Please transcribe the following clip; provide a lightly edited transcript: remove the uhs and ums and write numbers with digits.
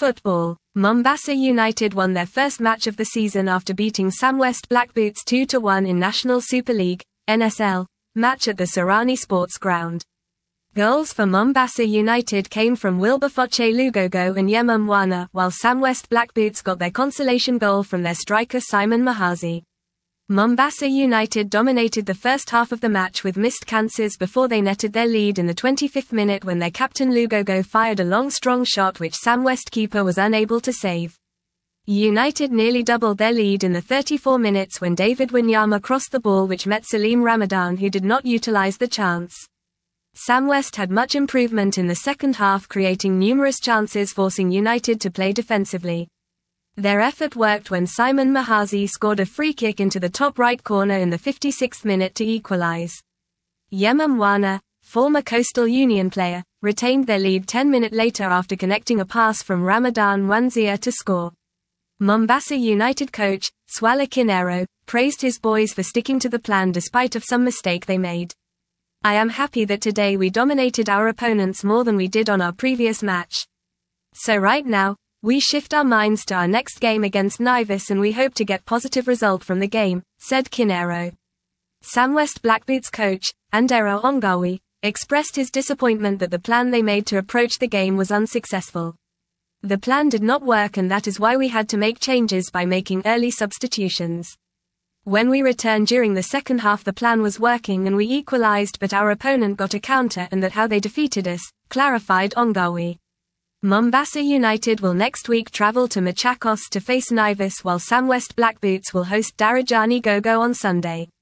Football. Mombasa United won their first match of the season after beating Samwest Blackboots 2-1 in National Super League, NSL, match at the Sarani Sports Ground. Goals for Mombasa United came from Wilberforce Lugogo and Yema Mwana, while Samwest Blackboots got their consolation goal from their striker Simon Mahazi. Mombasa United dominated the first half of the match with missed chances before they netted their lead in the 25th minute when their captain Lugogo fired a long strong shot which Samwest keeper was unable to save. United nearly doubled their lead in the 34 minutes when David Wanyama crossed the ball which met Salim Ramadan, who did not utilize the chance. Samwest had much improvement in the second half, creating numerous chances, forcing United to play defensively. Their effort worked when Simon Mahazi scored a free kick into the top right corner in the 56th minute to equalize. Yema Mwana, former Coastal Union player, retained their lead 10 minutes later after connecting a pass from Ramadan Wanzia to score. Mombasa United coach, Swala Kinero, praised his boys for sticking to the plan despite of some mistake they made. "I am happy that today we dominated our opponents more than we did on our previous match. So right now, we shift our minds to our next game against Naivas and we hope to get positive result from the game," said Kinero. Samwest Blackboots coach, Andero Ongawi, expressed his disappointment that the plan they made to approach the game was unsuccessful. "The plan did not work and that is why we had to make changes by making early substitutions. When we returned during the second half the plan was working and we equalized, but our opponent got a counter and that how they defeated us," clarified Ongawi. Mombasa United will next week travel to Machakos to face Naivas while Samwest Blackboots will host Darajani Gogo on Sunday.